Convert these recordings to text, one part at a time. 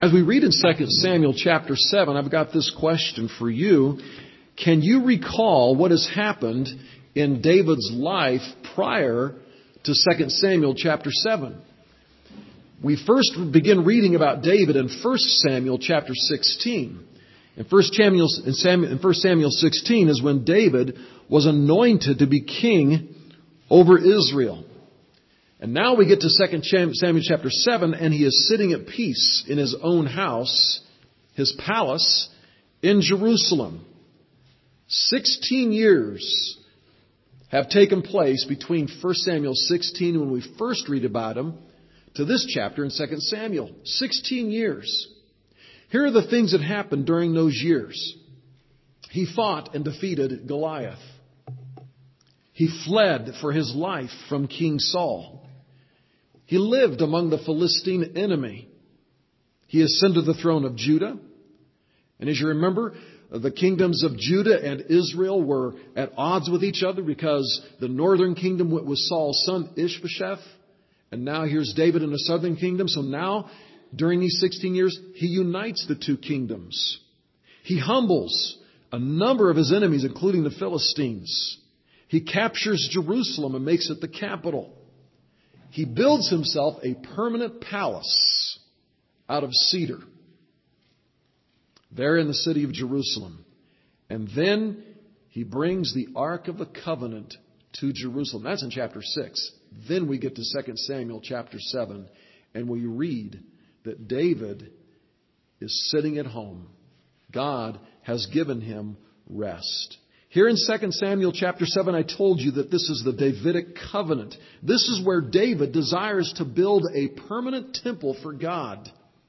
As we read in 2 Samuel chapter 7, I've got this question for you. Can you recall what has happened in David's life prior to 2 Samuel chapter 7? We first begin reading about David in 1 Samuel chapter 16. In 1 Samuel 16 is when David was anointed to be king over Israel. And now we get to 2 Samuel chapter 7, and he is sitting at peace in his own house, his palace, in Jerusalem. 16 years have taken place between 1 Samuel 16, when we first read about him, to this chapter in 2 Samuel. 16 years. Here are the things that happened during those years. He fought and defeated Goliath. He fled for his life from King Saul. He lived among the Philistine enemy. He ascended the throne of Judah. And as you remember, the kingdoms of Judah and Israel were at odds with each other because the northern kingdom was Saul's son Ishbosheth. And now here's David in the southern kingdom. So now, during these 16 years, he unites the two kingdoms. He humbles a number of his enemies, including the Philistines. He captures Jerusalem and makes it the capital. He builds himself a permanent palace out of cedar there in the city of Jerusalem. And then he brings the Ark of the Covenant to Jerusalem. That's in chapter 6. Then we get to 2 Samuel chapter 7, and we read that David is sitting at home. God has given him rest. Here in 2 Samuel chapter 7, I told you that this is the Davidic covenant. This is where David desires to build a permanent temple for God.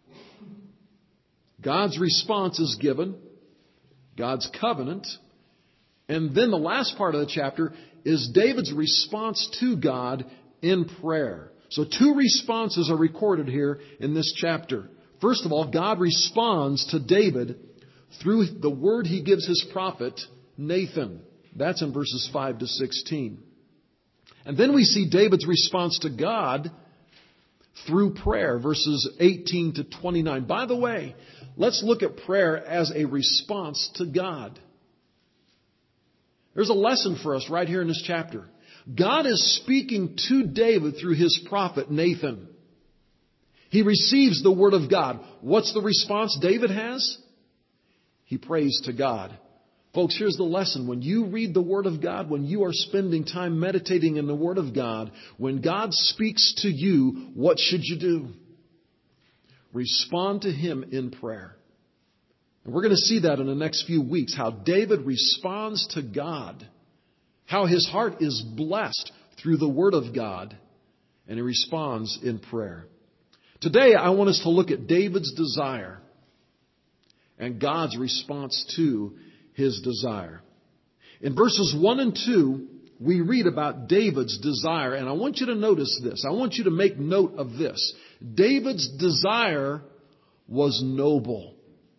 God's response is given, God's covenant, and then the last part of the chapter is David's response to God in prayer. So two responses are recorded here in this chapter. First of all, God responds to David through the word he gives his prophet Nathan. That's in verses 5 to 16. And then we see David's response to God through prayer, verses 18 to 29. By the way, let's look at prayer as a response to God. There's a lesson for us right here in this chapter. God is speaking to David through his prophet Nathan. He receives the word of God. What's the response David has? He prays to God. Folks, here's the lesson. When you read the Word of God, when you are spending time meditating in the Word of God, when God speaks to you, what should you do? Respond to Him in prayer. And we're going to see that in the next few weeks, how David responds to God, how his heart is blessed through the Word of God, and he responds in prayer. Today, I want us to look at David's desire and God's response to his desire. In verses 1 and 2, we read about David's desire, and I want you to notice this. I want you to make note of this. David's desire was noble.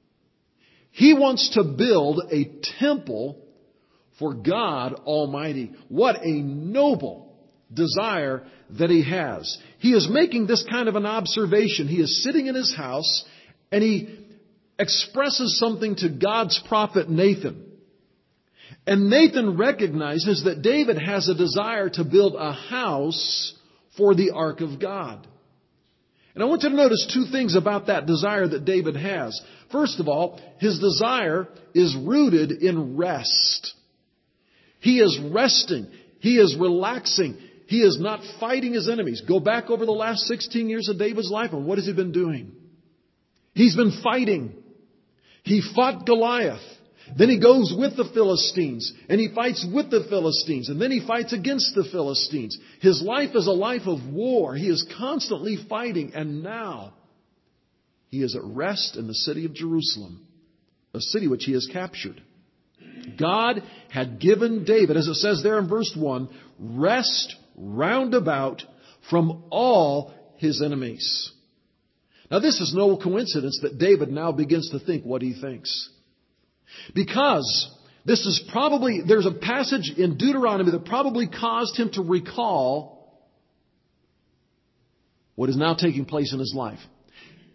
He wants to build a temple for God Almighty. What a noble desire that he has. He is making this kind of an observation. He is sitting in his house, and he expresses something to God's prophet Nathan. And Nathan recognizes that David has a desire to build a house for the ark of God. And I want you to notice two things about that desire that David has. First of all, his desire is rooted in rest. He is resting. He is relaxing. He is not fighting his enemies. Go back over the last 16 years of David's life, and what has he been doing? He's been fighting. He fought Goliath. Then he goes with the Philistines, and he fights with the Philistines, and then he fights against the Philistines. His life is a life of war. He is constantly fighting, and now he is at rest in the city of Jerusalem, a city which he has captured. God had given David, as it says there in verse 1, rest round about from all his enemies. Now, this is no coincidence that David now begins to think what he thinks. Because there's a passage in Deuteronomy that probably caused him to recall what is now taking place in his life.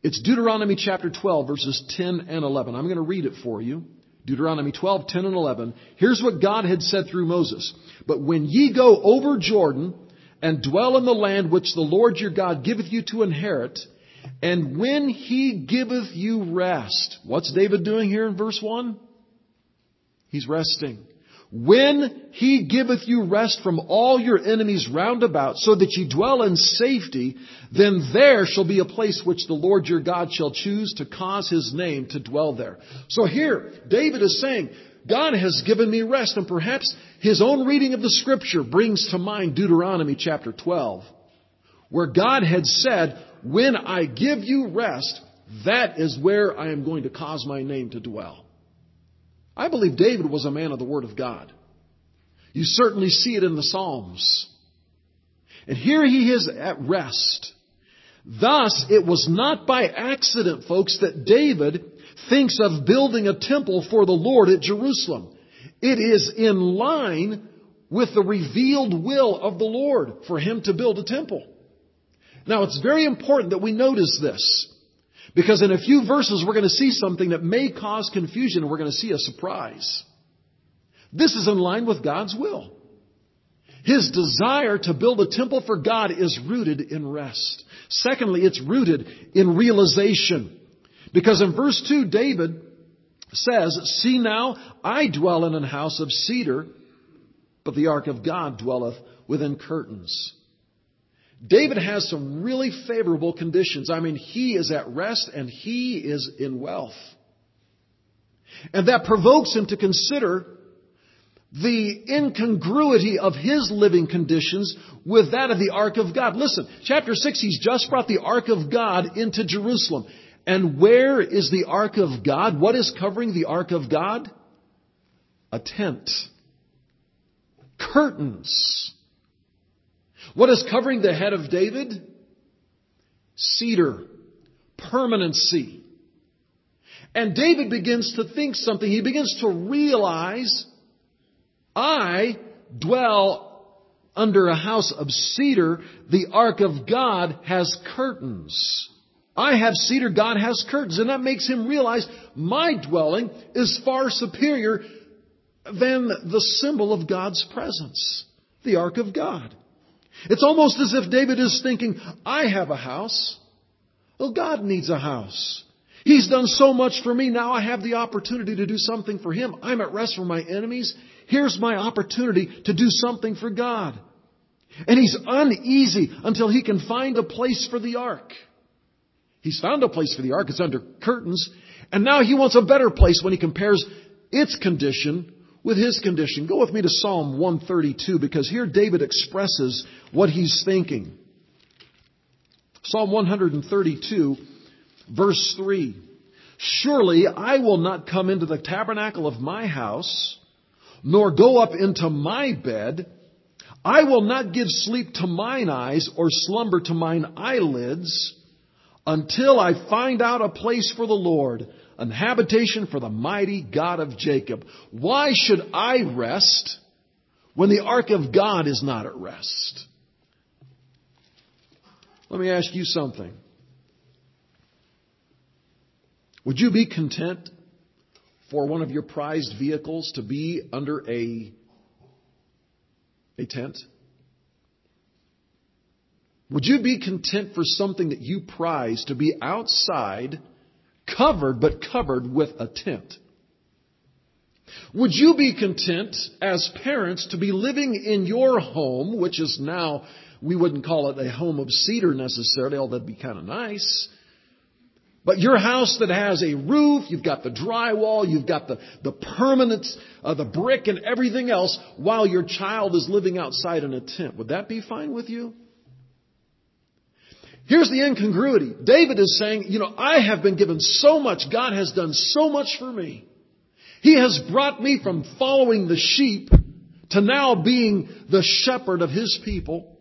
It's Deuteronomy chapter 12, verses 10 and 11. I'm going to read it for you. Deuteronomy 12, 10 and 11. Here's what God had said through Moses. But when ye go over Jordan and dwell in the land which the Lord your God giveth you to inherit, and when he giveth you rest. What's David doing here in verse 1? He's resting. When he giveth you rest from all your enemies round about, so that ye dwell in safety, then there shall be a place which the Lord your God shall choose to cause his name to dwell there. So here, David is saying, God has given me rest, and perhaps his own reading of the scripture brings to mind Deuteronomy chapter 12, where God had said, when I give you rest, that is where I am going to cause my name to dwell. I believe David was a man of the Word of God. You certainly see it in the Psalms. And here he is at rest. Thus, it was not by accident, folks, that David thinks of building a temple for the Lord at Jerusalem. It is in line with the revealed will of the Lord for him to build a temple. Now, it's very important that we notice this, because in a few verses we're going to see something that may cause confusion, and we're going to see a surprise. This is in line with God's will. His desire to build a temple for God is rooted in rest. Secondly, it's rooted in realization. Because in verse 2, David says, see now, I dwell in an house of cedar, but the ark of God dwelleth within curtains. David has some really favorable conditions. I mean, he is at rest and he is in wealth. And that provokes him to consider the incongruity of his living conditions with that of the ark of God. Listen, chapter 6, he's just brought the ark of God into Jerusalem. And where is the ark of God? What is covering the ark of God? A tent. Curtains. What is covering the head of David? Cedar. Permanency. And David begins to think something. He begins to realize, I dwell under a house of cedar. The ark of God has curtains. I have cedar, God has curtains. And that makes him realize my dwelling is far superior than the symbol of God's presence, the ark of God. It's almost as if David is thinking, I have a house. Well, God needs a house. He's done so much for me. Now I have the opportunity to do something for him. I'm at rest from my enemies. Here's my opportunity to do something for God. And he's uneasy until he can find a place for the ark. He's found a place for the ark. It's under curtains. And now he wants a better place when he compares its condition with his condition. Go with me to Psalm 132, because here David expresses what he's thinking. Psalm 132, verse 3. Surely I will not come into the tabernacle of my house, nor go up into my bed. I will not give sleep to mine eyes, or slumber to mine eyelids, until I find out a place for the Lord, an habitation for the mighty God of Jacob. Why should I rest when the ark of God is not at rest? Let me ask you something. Would you be content for one of your prized vehicles to be under a tent? Would you be content for something that you prize to be outside, covered with a tent? Would you be content as parents to be living in your home, which is now, we wouldn't call it a home of cedar necessarily, although that'd be kind of nice. But your house that has a roof, you've got the drywall, you've got the permanence, the brick and everything else, while your child is living outside in a tent. Would that be fine with you? Here's the incongruity. David is saying, I have been given so much. God has done so much for me. He has brought me from following the sheep to now being the shepherd of his people.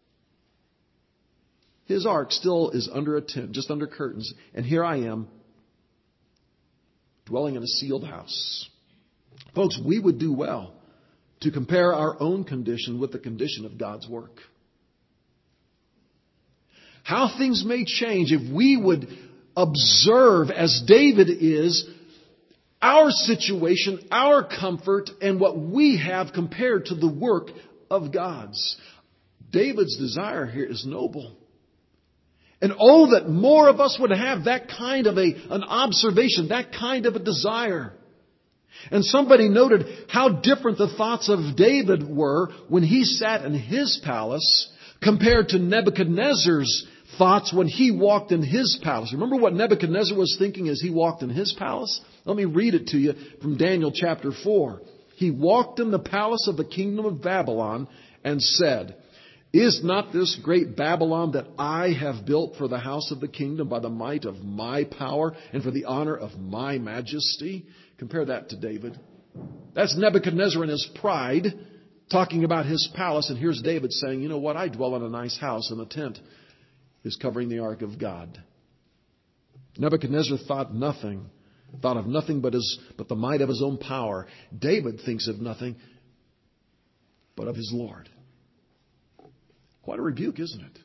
His ark still is under a tent, just under curtains. And here I am, dwelling in a sealed house. Folks, we would do well to compare our own condition with the condition of God's work. How things may change if we would observe, as David is, our situation, our comfort, and what we have compared to the work of God's. David's desire here is noble. And oh, that more of us would have that kind of an observation, that kind of a desire. And somebody noted how different the thoughts of David were when he sat in his palace compared to Nebuchadnezzar's thoughts when he walked in his palace. Remember what Nebuchadnezzar was thinking as he walked in his palace? Let me read it to you from Daniel chapter 4. He walked in the palace of the kingdom of Babylon and said, "Is not this great Babylon that I have built for the house of the kingdom by the might of my power and for the honor of my majesty?" Compare that to David. That's Nebuchadnezzar in his pride talking about his palace. And here's David saying, you know what? I dwell in a nice house and the tent is covering the ark of God. Nebuchadnezzar thought of nothing but the might of his own power. David thinks of nothing but of his Lord. Quite a rebuke, isn't it?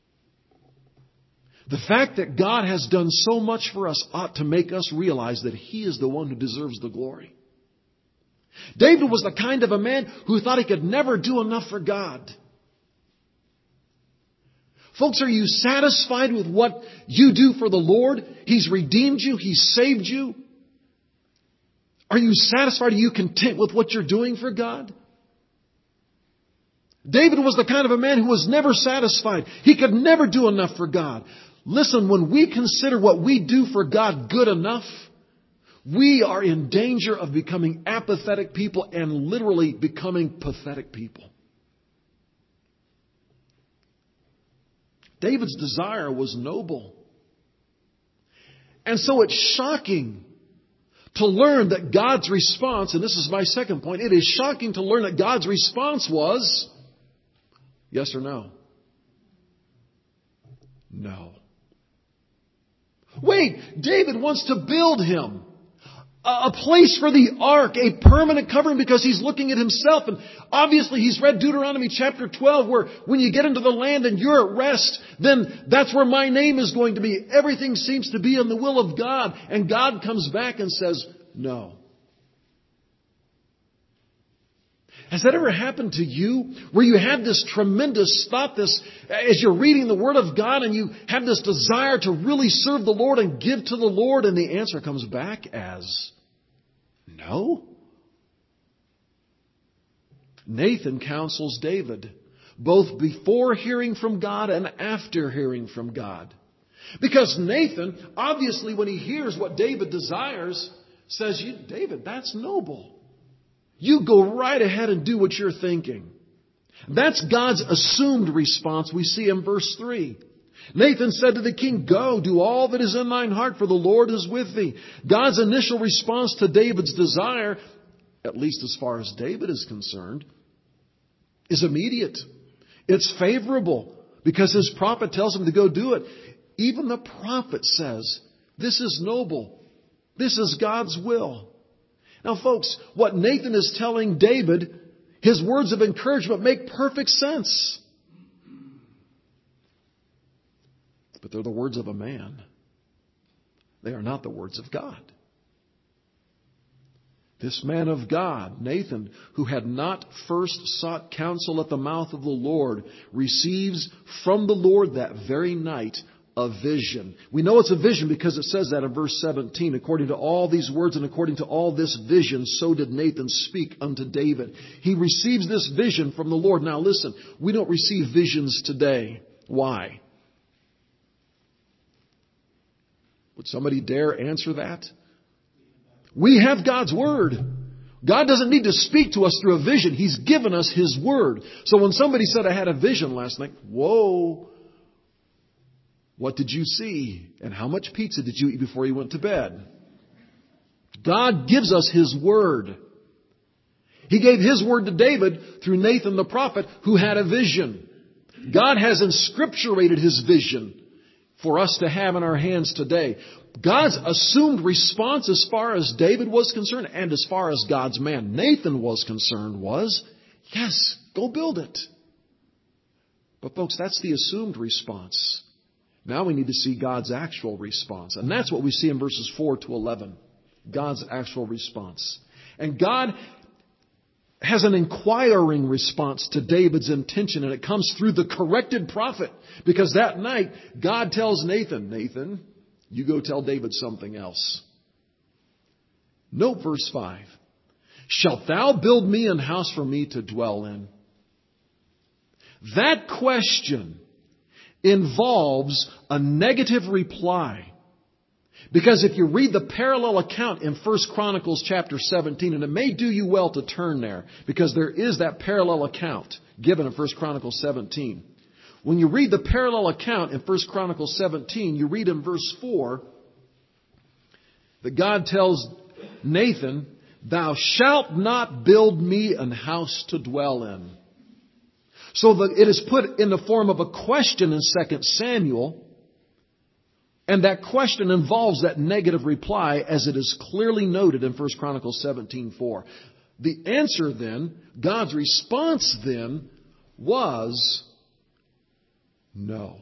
The fact that God has done so much for us ought to make us realize that He is the one who deserves the glory. David was the kind of a man who thought he could never do enough for God. Folks, are you satisfied with what you do for the Lord? He's redeemed you. He's saved you. Are you satisfied? Are you content with what you're doing for God? David was the kind of a man who was never satisfied. He could never do enough for God. Listen, when we consider what we do for God good enough, we are in danger of becoming apathetic people and literally becoming pathetic people. David's desire was noble. And so it's shocking to learn that God's response, and this is my second point, it is shocking to learn that God's response was yes or no? No. Wait, David wants to build him a place for the ark, a permanent covering, because he's looking at himself. And obviously he's read Deuteronomy chapter 12, where when you get into the land and you're at rest, then that's where my name is going to be. Everything seems to be in the will of God. And God comes back and says, no. Has that ever happened to you? Where you have this tremendous thought, as you're reading the Word of God and you have this desire to really serve the Lord and give to the Lord, and the answer comes back as no? Nathan counsels David, both before hearing from God and after hearing from God. Because Nathan, obviously when he hears what David desires, says, David, that's noble. You go right ahead and do what you're thinking. That's God's assumed response we see in verse 3. Nathan said to the king, "Go, do all that is in thine heart, for the Lord is with thee." God's initial response to David's desire, at least as far as David is concerned, is immediate. It's favorable because his prophet tells him to go do it. Even the prophet says, this is noble. This is God's will. Now, folks, what Nathan is telling David, his words of encouragement make perfect sense. But they're the words of a man. They are not the words of God. This man of God, Nathan, who had not first sought counsel at the mouth of the Lord, receives from the Lord that very night a vision. We know it's a vision because it says that in verse 17. According to all these words and according to all this vision, so did Nathan speak unto David. He receives this vision from the Lord. Now listen, we don't receive visions today. Why? Would somebody dare answer that? We have God's Word. God doesn't need to speak to us through a vision. He's given us His Word. So when somebody said, I had a vision last night, whoa. What did you see? And how much pizza did you eat before you went to bed? God gives us His Word. He gave His Word to David through Nathan the prophet, who had a vision. God has inscripturated His vision for us to have in our hands today. God's assumed response as far as David was concerned and as far as God's man Nathan was concerned was, yes, go build it. But folks, that's the assumed response. Now we need to see God's actual response. And that's what we see in verses 4 to 11. God's actual response. And God has an inquiring response to David's intention, and it comes through the corrected prophet. Because that night, God tells Nathan, Nathan, you go tell David something else. Note verse 5. Shalt thou build me an house for me to dwell in? That question involves a negative reply. Because if you read the parallel account in 1 Chronicles chapter 17, and it may do you well to turn there, because there is that parallel account given in 1 Chronicles 17. When you read the parallel account in 1 Chronicles 17, you read in verse 4 that God tells Nathan, thou shalt not build me an house to dwell in. So that it is put in the form of a question in 2 Samuel. And that question involves that negative reply, as it is clearly noted in 1 Chronicles 17:4. The answer then, God's response then, was no.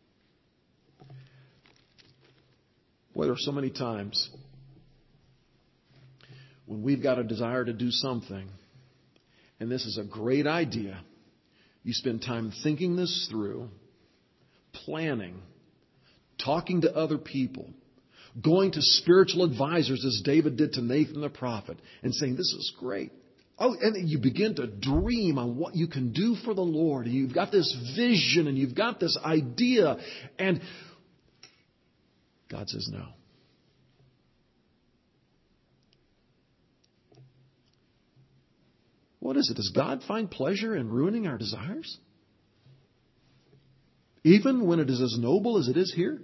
Boy, there are so many times when we've got a desire to do something, and this is a great idea. You spend time thinking this through, planning, talking to other people, going to spiritual advisors as David did to Nathan the prophet and saying, this is great. Oh, and you begin to dream on what you can do for the Lord. And you've got this vision and you've got this idea. And God says no. What is it? Does God find pleasure in ruining our desires? Even when it is as noble as it is here?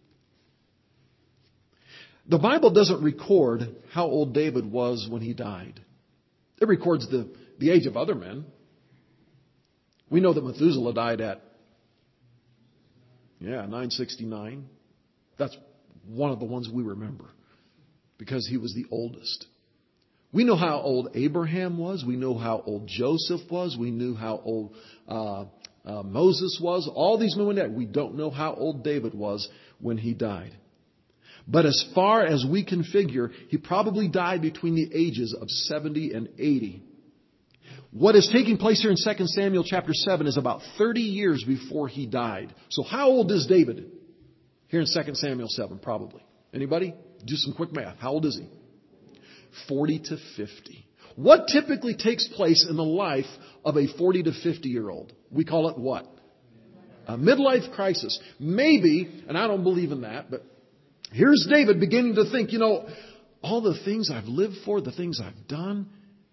The Bible doesn't record how old David was when he died. It records the age of other men. We know that Methuselah died at 969. That's one of the ones we remember because he was the oldest. We know how old Abraham was. We know how old Joseph was. We knew how old Moses was. All these men were dead. We don't know how old David was when he died. But as far as we can figure, he probably died between the ages of 70 and 80. What is taking place here in 2 Samuel chapter 7 is about 30 years before he died. So how old is David here in 2 Samuel 7? Probably. Anybody? Do some quick math. How old is he? 40 to 50. What typically takes place in the life of a 40 to 50-year-old? We call it what? A midlife crisis. Maybe, and I don't believe in that, but here's David beginning to think, all the things I've lived for, the things I've done,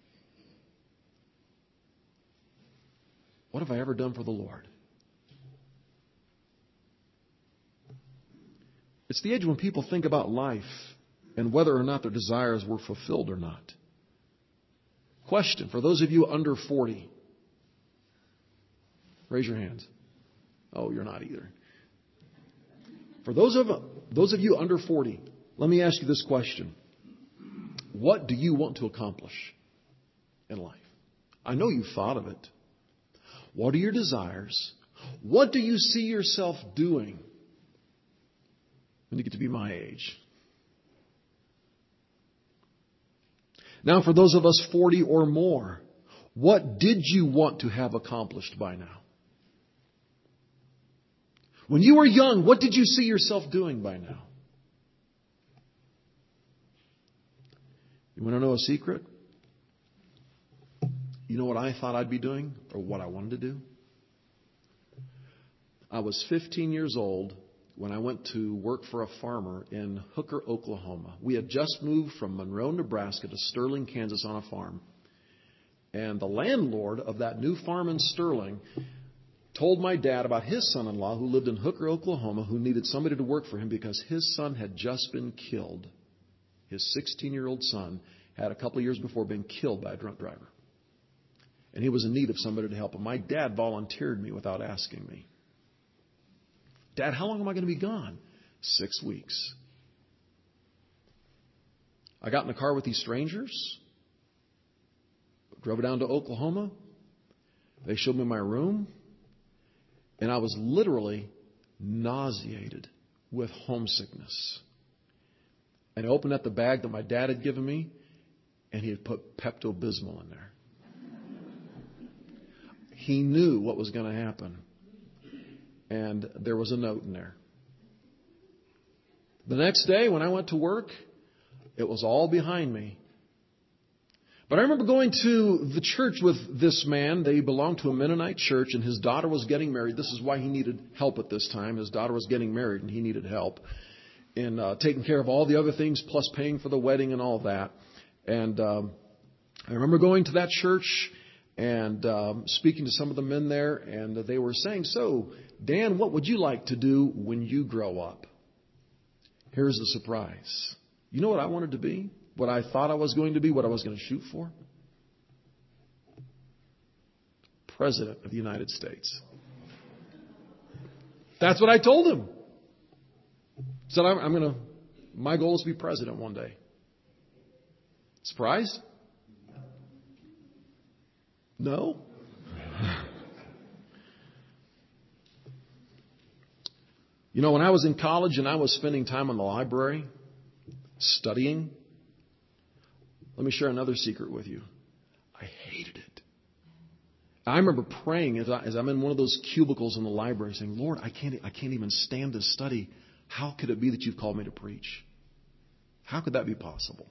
what have I ever done for the Lord? It's the age when people think about life and whether or not their desires were fulfilled or not. Question, for those of you under 40, raise your hands. Oh, you're not either. For those of you under 40, let me ask you this question. What do you want to accomplish in life? I know you've thought of it. What are your desires? What do you see yourself doing when you get to be my age? Now, for those of us 40 or more, what did you want to have accomplished by now? When you were young, what did you see yourself doing by now? You want to know a secret? You know what I thought I'd be doing or what I wanted to do? I was 15 years old when I went to work for a farmer in Hooker, Oklahoma. We had just moved from Monroe, Nebraska to Sterling, Kansas on a farm. And the landlord of that new farm in Sterling told my dad about his son-in-law who lived in Hooker, Oklahoma, who needed somebody to work for him because his son had just been killed. His 16-year-old son had a couple of years before been killed by a drunk driver. And he was in need of somebody to help him. My dad volunteered me without asking me. Dad, how long am I going to be gone? 6 weeks. I got in the car with these strangers, drove down to Oklahoma. They showed me my room. And I was literally nauseated with homesickness. And I opened up the bag that my dad had given me, and he had put Pepto-Bismol in there. He knew what was going to happen. And there was a note in there. The next day when I went to work, it was all behind me. But I remember going to the church with this man. They belonged to a Mennonite church, and his daughter was getting married. This is why he needed help at this time. His daughter was getting married, and he needed help in taking care of all the other things, plus paying for the wedding and all that. And I remember going to that church and speaking to some of the men there, and they were saying, "So, Dan, what would you like to do when you grow up?" Here's the surprise. You know what I wanted to be? What I thought I was going to be, what I was going to shoot for? President of the United States. That's what I told him. Said, my goal is to be president one day. Surprised? No? You know, when I was in college and I was spending time in the library, studying, let me share another secret with you. I hated it. I remember praying as I'm in one of those cubicles in the library saying, "Lord, I can't even stand to study. How could it be that you've called me to preach? How could that be possible?"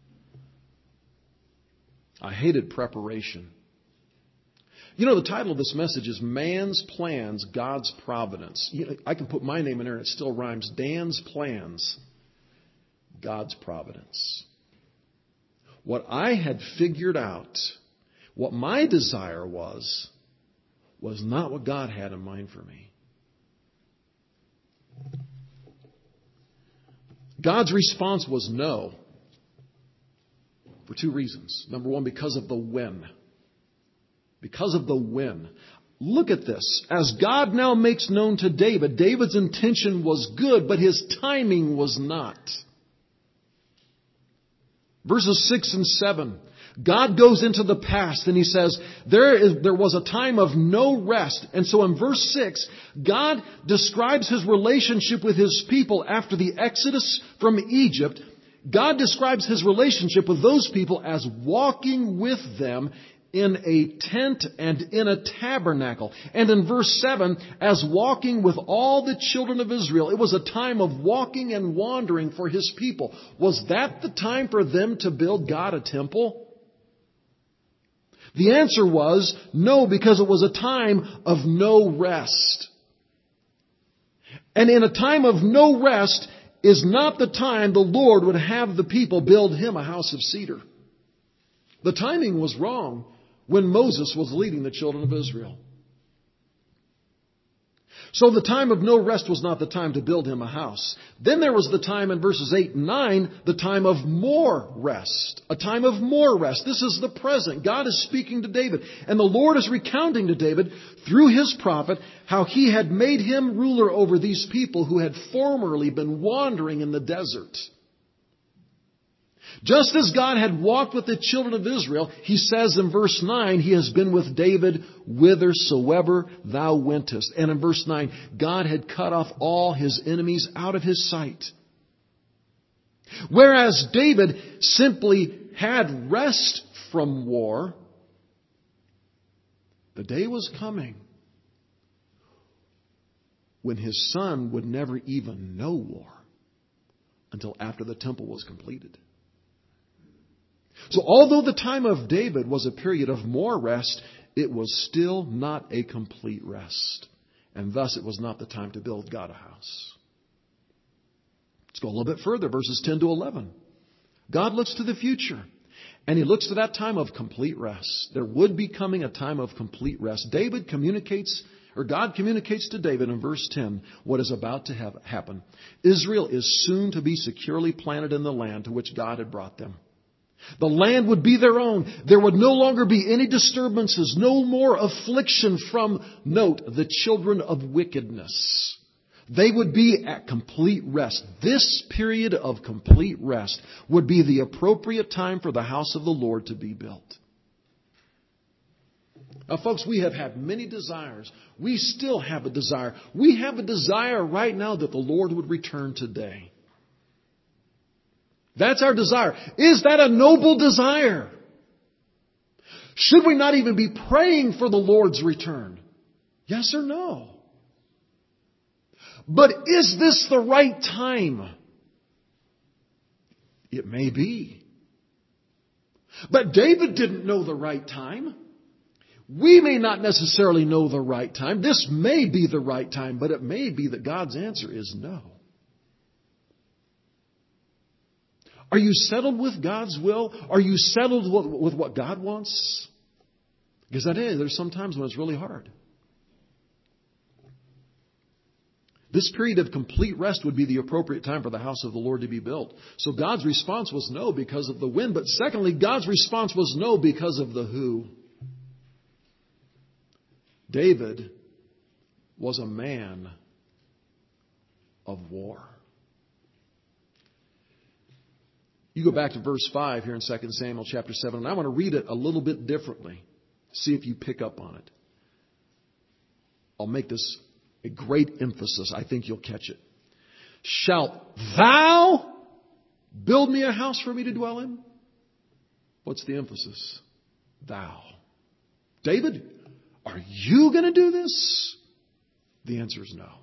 I hated preparation. You know, the title of this message is Man's Plans, God's Providence. You know, I can put my name in there and it still rhymes. Dan's Plans, God's Providence. What I had figured out, what my desire was not what God had in mind for me. God's response was no. For two reasons. Number one, because of the when. Because of the when. Look at this. As God now makes known to David, David's intention was good, but his timing was not. Verses 6 and 7. God goes into the past and He says, there was a time of no rest. And so in verse 6, God describes His relationship with His people after the Exodus from Egypt. God describes His relationship with those people as walking with them in a tent and in a tabernacle. And in verse 7, as walking with all the children of Israel. It was a time of walking and wandering for His people. Was that the time for them to build God a temple? The answer was no, because it was a time of no rest. And in a time of no rest is not the time the Lord would have the people build Him a house of cedar. The timing was wrong when Moses was leading the children of Israel. So the time of no rest was not the time to build Him a house. Then there was the time in verses 8 and 9, the time of more rest. A time of more rest. This is the present. God is speaking to David. And the Lord is recounting to David through His prophet how He had made him ruler over these people who had formerly been wandering in the desert. Just as God had walked with the children of Israel, He says in verse 9, He has been with David whithersoever thou wentest. And in verse 9, God had cut off all His enemies out of His sight. Whereas David simply had rest from war, the day was coming when his son would never even know war until after the temple was completed. So although the time of David was a period of more rest, it was still not a complete rest. And thus it was not the time to build God a house. Let's go a little bit further, verses 10 to 11. God looks to the future, and He looks to that time of complete rest. There would be coming a time of complete rest. God communicates to David in verse 10 what is about to happen. Israel is soon to be securely planted in the land to which God had brought them. The land would be their own. There would no longer be any disturbances, no more affliction from, note, the children of wickedness. They would be at complete rest. This period of complete rest would be the appropriate time for the house of the Lord to be built. Now, folks, we have had many desires. We still have a desire. We have a desire right now that the Lord would return today. That's our desire. Is that a noble desire? Should we not even be praying for the Lord's return? Yes or no? But is this the right time? It may be. But David didn't know the right time. We may not necessarily know the right time. This may be the right time, but it may be that God's answer is no. Are you settled with God's will? Are you settled with what God wants? Because there's some times when it's really hard. This period of complete rest would be the appropriate time for the house of the Lord to be built. So God's response was no because of the when. But secondly, God's response was no because of the who. David was a man of war. You go back to verse 5 here in 2 Samuel chapter 7, and I want to read it a little bit differently. See if you pick up on it. I'll make this a great emphasis. I think you'll catch it. Shalt thou build me a house for me to dwell in? What's the emphasis? Thou. David, are you going to do this? The answer is no.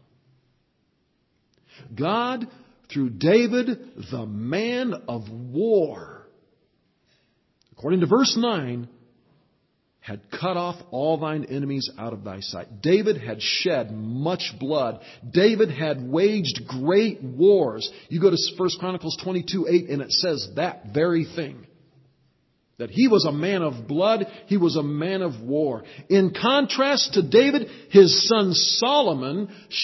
God, through David, the man of war, according to verse 9, had cut off all thine enemies out of thy sight. David had shed much blood. David had waged great wars. You go to 1 Chronicles 22:8 and it says that very thing. That he was a man of blood. He was a man of war. In contrast to David, his son Shalom,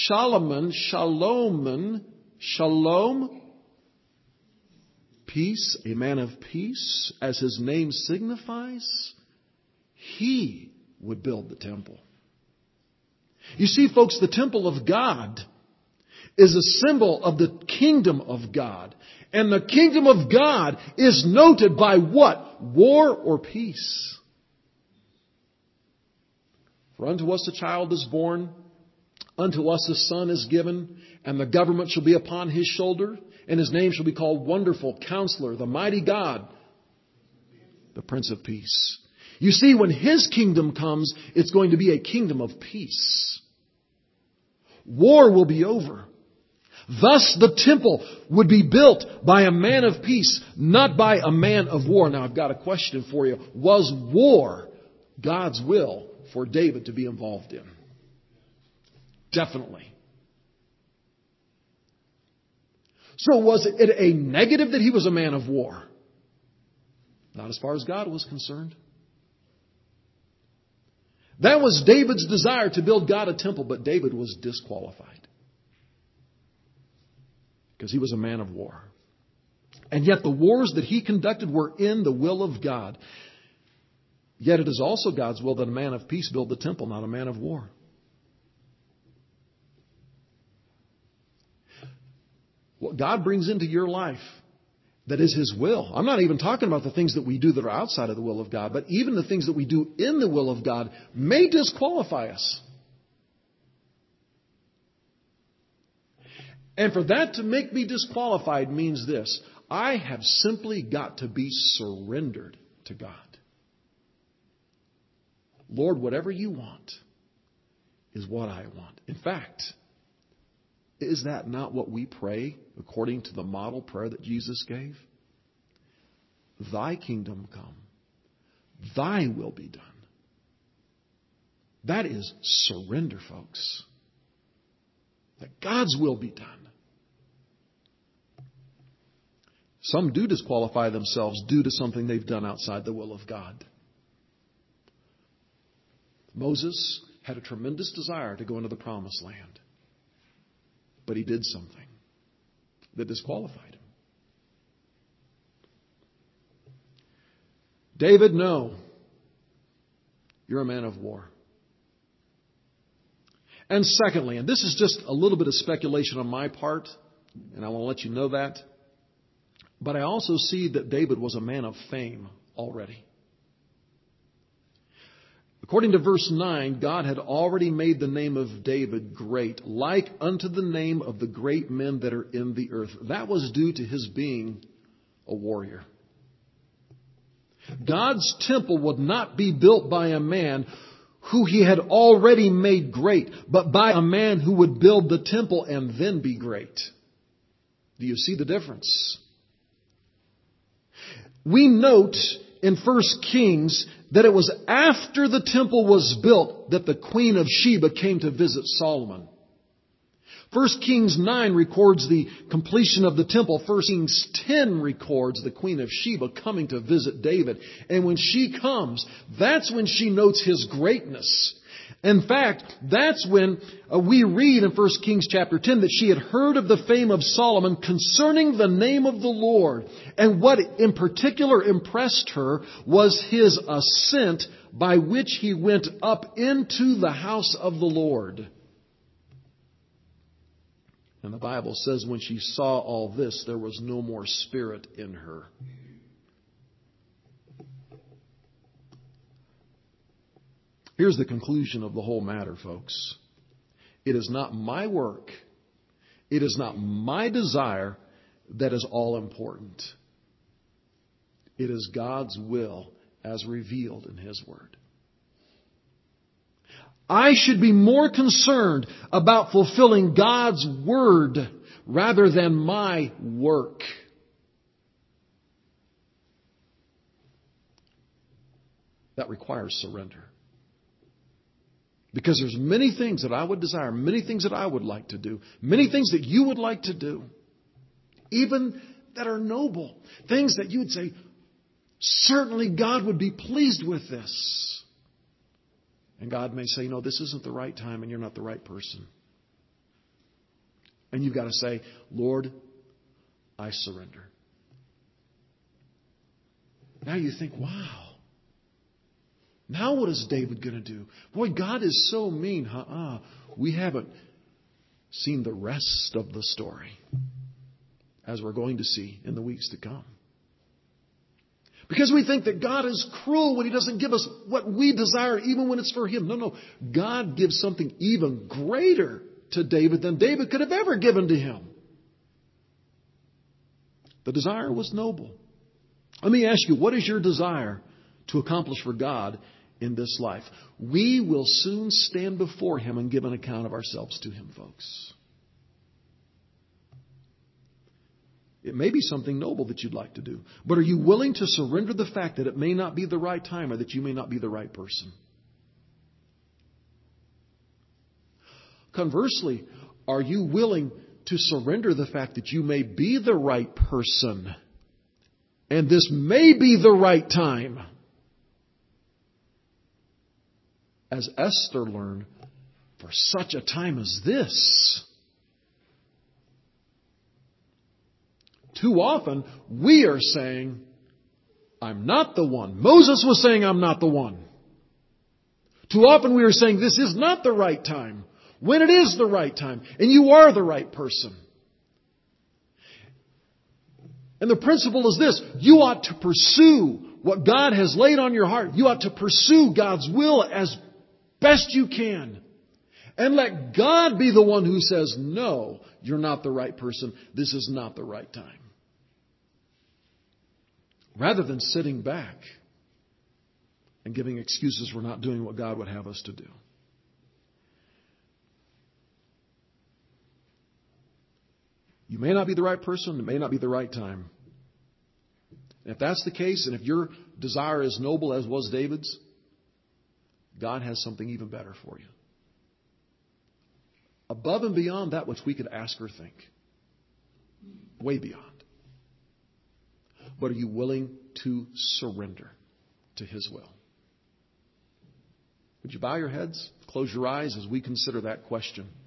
peace, a man of peace, as his name signifies, he would build the temple. You see, folks, the temple of God is a symbol of the kingdom of God. And the kingdom of God is noted by what? War or peace. For unto us a child is born, unto us a son is given, and the government shall be upon his shoulder, and his name shall be called Wonderful, Counselor, the Mighty God, the Prince of Peace. You see, when his kingdom comes, it's going to be a kingdom of peace. War will be over. Thus the temple would be built by a man of peace, not by a man of war. Now I've got a question for you. Was war God's will for David to be involved in? Definitely. So was it a negative that he was a man of war? Not as far as God was concerned. That was David's desire to build God a temple, but David was disqualified. Because he was a man of war. And yet the wars that he conducted were in the will of God. Yet it is also God's will that a man of peace build the temple, not a man of war. What God brings into your life that is His will. I'm not even talking about the things that we do that are outside of the will of God, but even the things that we do in the will of God may disqualify us. And for that to make me disqualified means this: I have simply got to be surrendered to God. Lord, whatever you want is what I want. In fact, is that not what we pray according to the model prayer that Jesus gave? Thy kingdom come, thy will be done. That is surrender, folks. That God's will be done. Some do disqualify themselves due to something they've done outside the will of God. Moses had a tremendous desire to go into the promised land. But he did something that disqualified him. David, no. You're a man of war. And secondly, and this is just a little bit of speculation on my part, and I want to let you know that, but I also see that David was a man of fame already. According to verse 9, God had already made the name of David great, like unto the name of the great men that are in the earth. That was due to his being a warrior. God's temple would not be built by a man who he had already made great, but by a man who would build the temple and then be great. Do you see the difference? We note in 1 Kings that it was after the temple was built that the Queen of Sheba came to visit Solomon. 1 Kings 9 records the completion of the temple. 1 Kings 10 records the Queen of Sheba coming to visit David. And when she comes, that's when she notes his greatness. In fact, that's when we read in 1 Kings chapter 10 that she had heard of the fame of Solomon concerning the name of the Lord. And what in particular impressed her was his ascent by which he went up into the house of the Lord. And the Bible says when she saw all this, there was no more spirit in her. Here's the conclusion of the whole matter, folks. It is not my work, it is not my desire that is all important. It is God's will as revealed in His Word. I should be more concerned about fulfilling God's Word rather than my work. That requires surrender. Because there's many things that I would desire, many things that I would like to do, many things that you would like to do, even that are noble, things that you would say, certainly God would be pleased with this. And God may say, no, this isn't the right time and you're not the right person. And you've got to say, Lord, I surrender. Now you think, wow. Now what is David going to do? Boy, God is so mean. We haven't seen the rest of the story, as we're going to see in the weeks to come. Because we think that God is cruel when He doesn't give us what we desire, even when it's for Him. No. God gives something even greater to David than David could have ever given to him. The desire was noble. Let me ask you, what is your desire to accomplish for God in this life? We will soon stand before Him and give an account of ourselves to Him, folks. It may be something noble that you'd like to do, but are you willing to surrender the fact that it may not be the right time or that you may not be the right person? Conversely, are you willing to surrender the fact that you may be the right person and this may be the right time? As Esther learned, for such a time as this. Too often, we are saying, I'm not the one. Moses was saying, I'm not the one. Too often we are saying, this is not the right time, when it is the right time, and you are the right person. And the principle is this: you ought to pursue what God has laid on your heart. You ought to pursue God's will as best you can. And let God be the one who says, no, you're not the right person. This is not the right time. Rather than sitting back and giving excuses for not doing what God would have us to do. You may not be the right person. It may not be the right time. And if that's the case, and if your desire is noble as was David's, God has something even better for you. Above and beyond that which we could ask or think. Way beyond. But are you willing to surrender to His will? Would you bow your heads, close your eyes as we consider that question?